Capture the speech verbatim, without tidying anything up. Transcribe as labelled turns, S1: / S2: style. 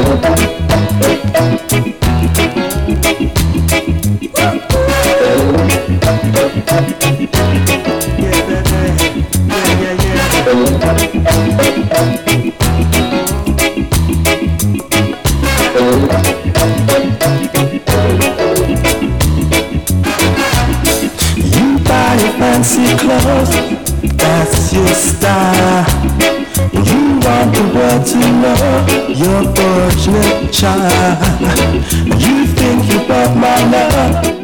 S1: Fancy clothes, that's your style. You want the world to know you're fortunate child. You think you bought my love,